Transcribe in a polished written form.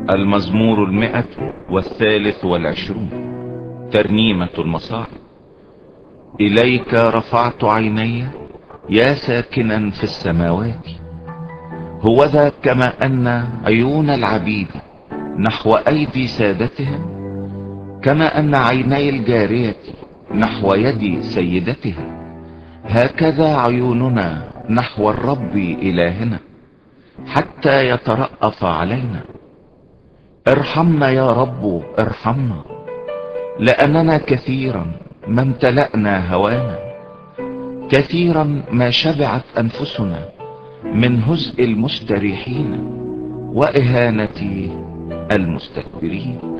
المزمور 123. ترنيمة المصاعب. إليك رفعت عيني يا ساكنا في السماوات، هوذا كما أن عيون العبيد نحو أيدي سادتهم، كما أن عيني الجارية نحو يد سيدتها، هكذا عيوننا نحو الرب إلهنا حتى يترأف علينا. ارحمنا يا رب ارحمنا، لأننا كثيرا ما امتلأنا هوانا، كثيرا ما شبعت أنفسنا من هزء المستريحين وإهانة المستكبرين.